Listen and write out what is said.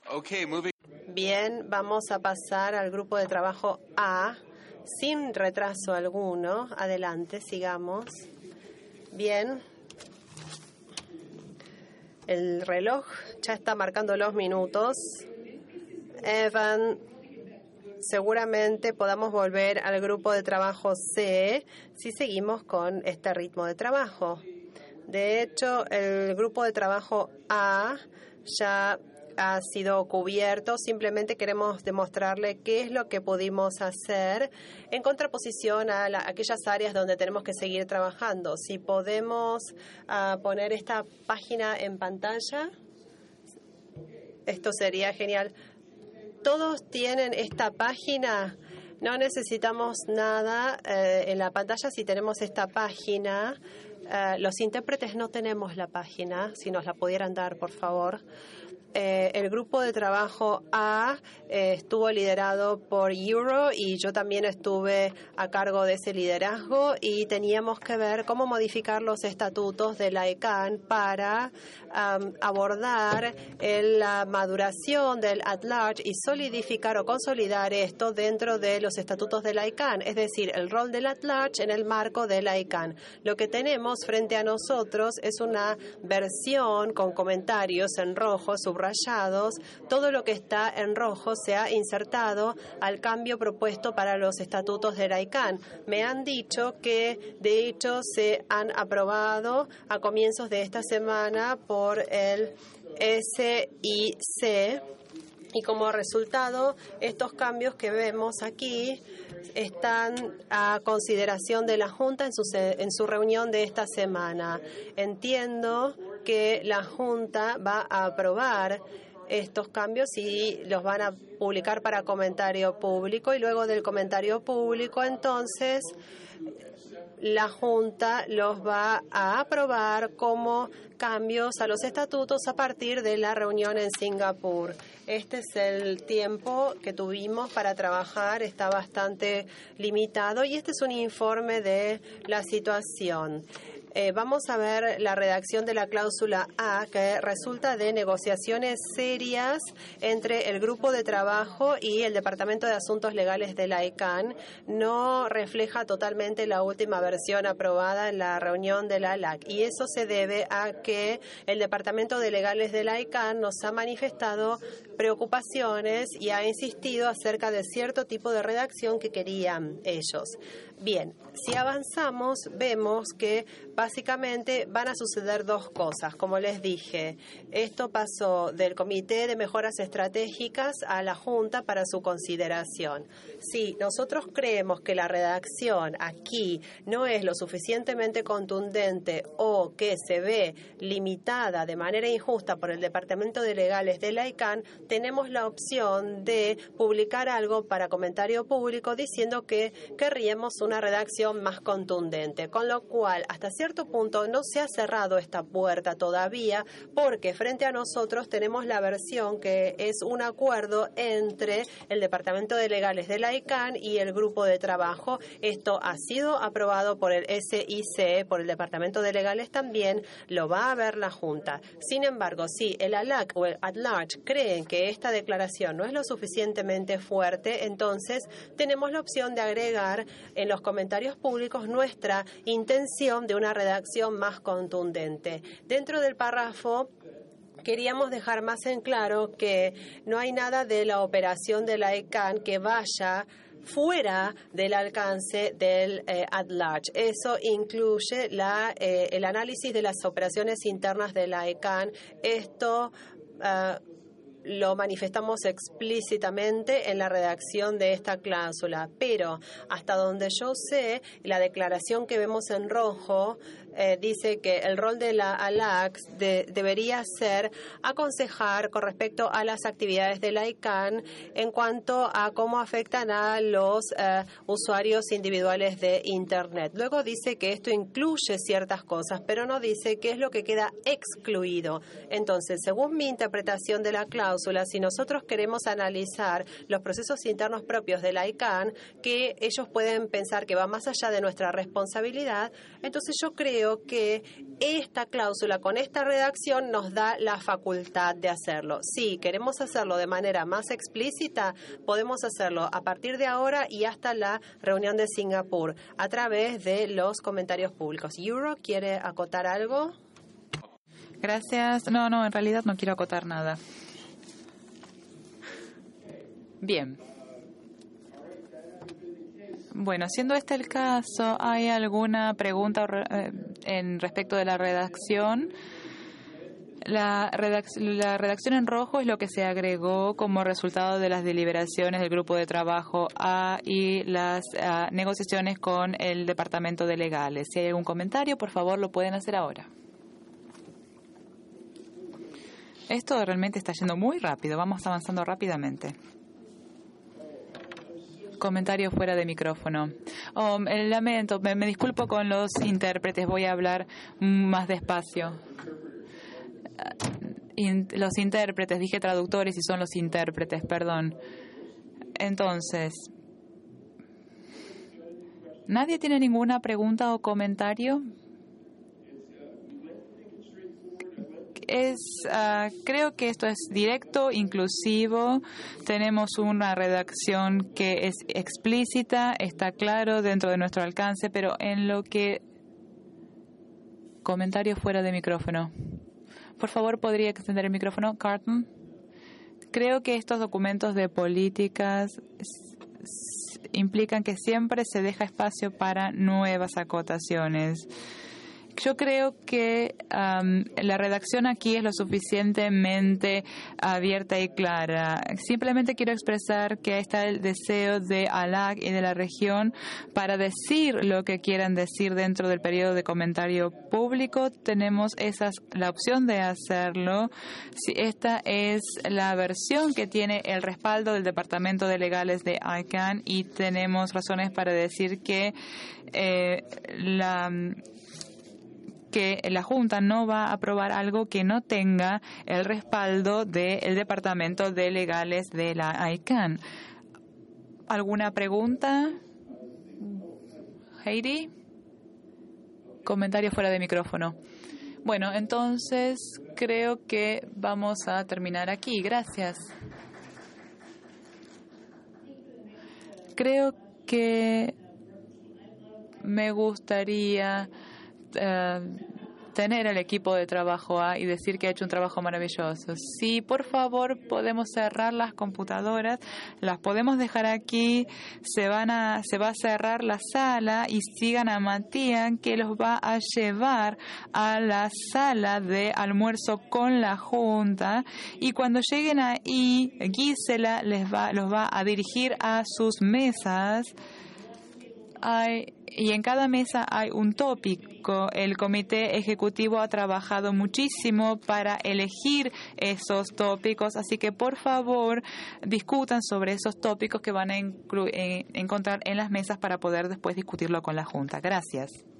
Okay, moving. Bien, vamos a pasar al grupo de trabajo A, sin retraso alguno. Adelante, sigamos. Bien. El reloj ya está marcando los minutos. Evan, seguramente podamos volver al grupo de trabajo C si seguimos con este ritmo de trabajo. De hecho, el grupo de trabajo A ya ha sido cubierto. Simplemente queremos demostrarle qué es lo que pudimos hacer en contraposición a aquellas áreas donde tenemos que seguir trabajando. Si podemos poner esta página en pantalla, esto sería genial. ¿Todos tienen esta página? No necesitamos nada en la pantalla si tenemos esta página. Los intérpretes no tenemos la página. Si nos la pudieran dar, por favor. El grupo de trabajo A estuvo liderado por Euro y yo también estuve a cargo de ese liderazgo y teníamos que ver cómo modificar los estatutos de la ICANN para abordar la maduración del at-large y solidificar o consolidar esto dentro de los estatutos de la ICANN, es decir, el rol del at-large en el marco de la ICANN. Lo que tenemos frente a nosotros es una versión con comentarios en rojo, subrayados. Todo lo que está en rojo se ha insertado al cambio propuesto para los estatutos de la ICANN. Me han dicho que, de hecho, se han aprobado a comienzos de esta semana por el SIC y como resultado, estos cambios que vemos aquí están a consideración de la Junta en su reunión de esta semana. Entiendo que la Junta va a aprobar estos cambios y los van a publicar para comentario público y luego del comentario público, entonces, la Junta los va a aprobar como cambios a los estatutos a partir de la reunión en Singapur. Este es el tiempo que tuvimos para trabajar, está bastante limitado y este es un informe de la situación. Vamos a ver la redacción de la cláusula A, que resulta de negociaciones serias entre el grupo de trabajo y el Departamento de Asuntos Legales de la ICANN. No refleja totalmente la última versión aprobada en la reunión de la LAC. Y eso se debe a que el Departamento de Legales de la ICANN nos ha manifestado preocupaciones y ha insistido acerca de cierto tipo de redacción que querían ellos. Bien, si avanzamos, vemos que básicamente van a suceder dos cosas. Como les dije, esto pasó del Comité de Mejoras Estratégicas a la Junta para su consideración. Si nosotros creemos que la redacción aquí no es lo suficientemente contundente o que se ve limitada de manera injusta por el Departamento de Legales de la ICANN, tenemos la opción de publicar algo para comentario público diciendo que querríamos una redacción más contundente, con lo cual hasta cierto punto no se ha cerrado esta puerta todavía porque frente a nosotros tenemos la versión que es un acuerdo entre el Departamento de Legales de la ICANN y el grupo de trabajo. Esto ha sido aprobado por el SIC, por el Departamento de Legales también, lo va a ver la Junta. Sin embargo, si el ALAC o el at-large creen que esta declaración no es lo suficientemente fuerte, entonces tenemos la opción de agregar en los comentarios públicos nuestra intención de una redacción más contundente. Dentro del párrafo queríamos dejar más en claro que no hay nada de la operación de la ICANN que vaya fuera del alcance del at-large. Eso incluye el análisis de las operaciones internas de la ICANN. Esto lo manifestamos explícitamente en la redacción de esta cláusula, pero hasta donde yo sé, la declaración que vemos en rojo dice que el rol de la ALAC debería ser aconsejar con respecto a las actividades de la ICANN en cuanto a cómo afectan a los usuarios individuales de Internet. Luego dice que esto incluye ciertas cosas, pero no dice qué es lo que queda excluido. Entonces, según mi interpretación de la cláusula, si nosotros queremos analizar los procesos internos propios de la ICANN, que ellos pueden pensar que va más allá de nuestra responsabilidad, entonces yo creo creo que esta cláusula con esta redacción nos da la facultad de hacerlo. Si queremos hacerlo de manera más explícita, podemos hacerlo a partir de ahora y hasta la reunión de Singapur a través de los comentarios públicos. ¿Euro quiere acotar algo? Gracias. No, en realidad no quiero acotar nada. Bien. Bueno, siendo este el caso, ¿hay alguna pregunta en respecto de la redacción? La redacción en rojo es lo que se agregó como resultado de las deliberaciones del Grupo de Trabajo A y las negociaciones con el Departamento de Legales. Si hay algún comentario, por favor, lo pueden hacer ahora. Esto realmente está yendo muy rápido. Vamos avanzando rápidamente. Comentario fuera de micrófono. Lamento, me disculpo con los intérpretes. Voy a hablar más despacio. Los intérpretes, dije traductores y son los intérpretes, perdón. Entonces, ¿nadie tiene ninguna pregunta o comentario? Creo que esto es directo, inclusivo. Tenemos una redacción que es explícita, está claro dentro de nuestro alcance, pero en lo que... Comentario fuera de micrófono. Por favor, ¿podría extender el micrófono, Carton? Creo que estos documentos de políticas implican que siempre se deja espacio para nuevas acotaciones. Yo creo que la redacción aquí es lo suficientemente abierta y clara. Simplemente quiero expresar que está el deseo de ALAC y de la región para decir lo que quieran decir dentro del periodo de comentario público. Tenemos la opción de hacerlo. Si esta es la versión que tiene el respaldo del Departamento de Legales de ICANN y tenemos razones para decir que la Junta no va a aprobar algo que no tenga el respaldo del Departamento de Legales de la ICANN. ¿Alguna pregunta? Heidi? Comentario fuera de micrófono. Bueno, entonces creo que vamos a terminar aquí. Gracias. Creo que me gustaría tener el equipo de trabajo A y decir que ha hecho un trabajo maravilloso. Sí, por favor, podemos cerrar las computadoras, las podemos dejar aquí, se va a cerrar la sala y sigan a Matías, que los va a llevar a la sala de almuerzo con la Junta, y cuando lleguen ahí, Gisela los va a dirigir a sus mesas. Y en cada mesa hay un tópico. El comité ejecutivo ha trabajado muchísimo para elegir esos tópicos, así que por favor discutan sobre esos tópicos que van a encontrar en las mesas para poder después discutirlo con la Junta. Gracias.